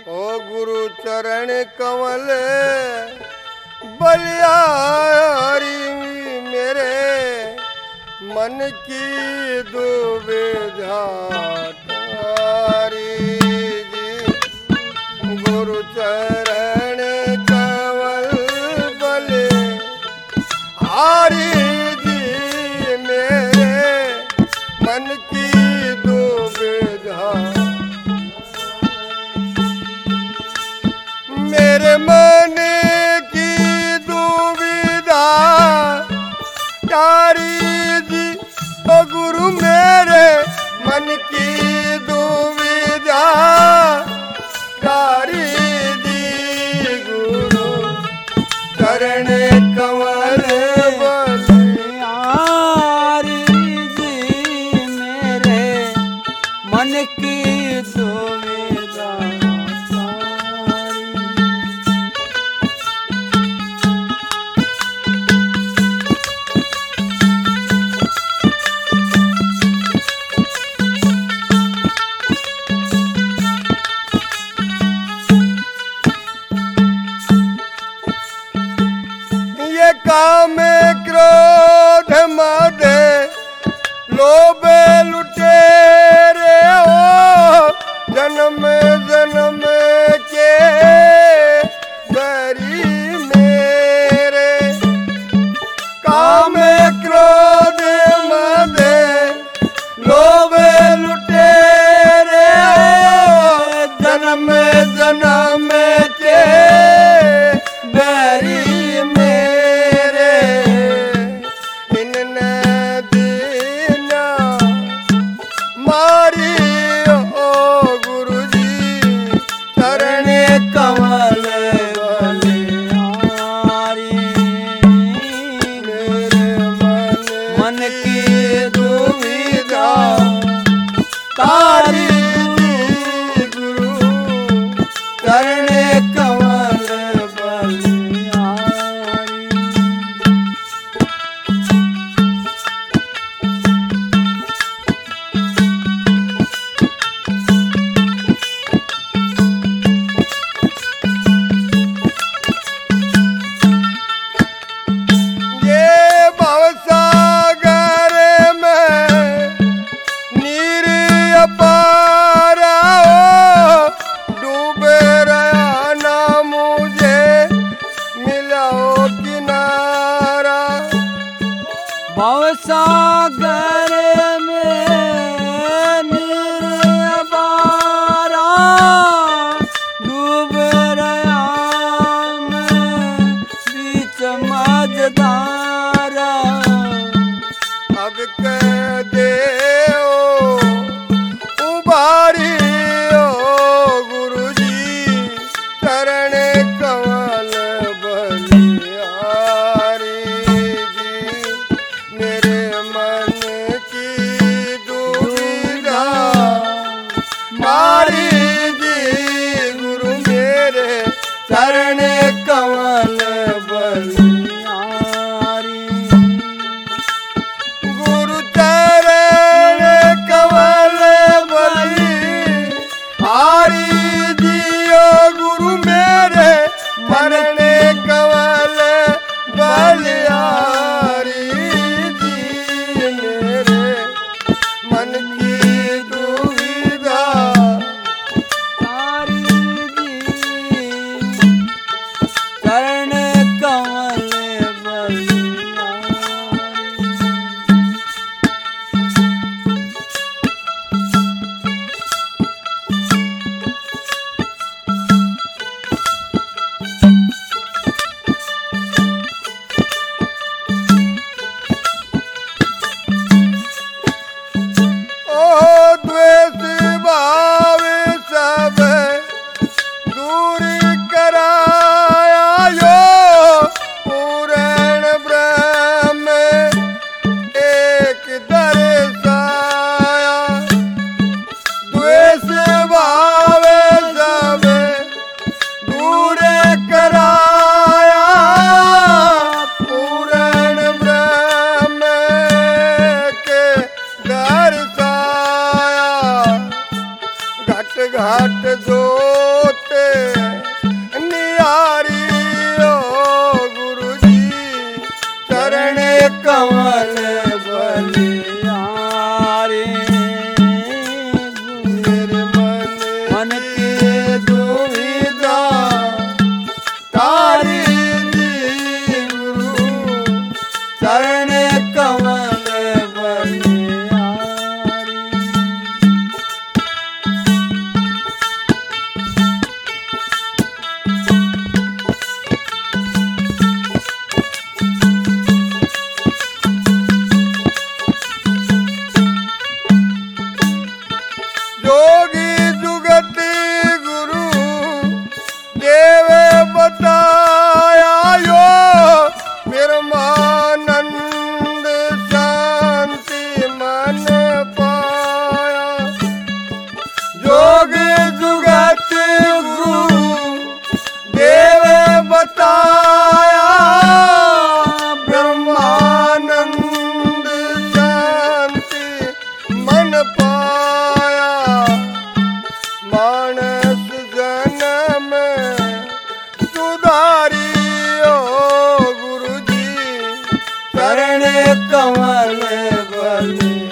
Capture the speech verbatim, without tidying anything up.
ओ गुरु चरण कमल बलियारी मेरे मन की दुविधा तारी जी। गुरु चरण कमल बलिहारी जी मेरे मन की दुविधा। मेरे मन की दुविधा तारी जी। ओ गुरु मेरे मन की दुविधा तारी जी। गुरु चरण कमल बलिहारी जी मेरे मन की दुविधा। काम क्रोध मद लोभ लुटेरे हो जन्म जन्म के बैरी मेरे। काम क्रोध मद लोभ लुटेरे हो जन्म जन्म के बैरी तारी गुरु चरण कमल बलिहारी। ये भवसागर में नीर अपारा हो डूबे रहा ना मुझे मिलाओ किनारा। भवसागर में नीर अपारा डूब रहा मैं बीच मझधारा। अब कह दे उबारी ओ गुरु जी चरण कमल बलिहारी जी। मेरे मन की दुविधा तारी जी। गुरु मेरे चरण कमल बलिहारी। गुरु चरण कमल बलिहारी दियो गुरु मेरे मरण कमल बलिहारी जी। मेरे मन की दुविधा तारी जी चरण कमल घाट जोते निहारी ओ गुरु जी चरण कमल बलिहारी मेरे मन मन की की दुविधा तारी दी गुरु चरण कमल बलिहारी जोगी जुगति गुरु देव बताया यो निर्मानंद शांति मन पाया जोगी जुगति गुरु देव बताया ब्रह्मानंद शांति मन पाया मानस जन्म सुधारी ओ गुरु जी चरण कमल बलिहारी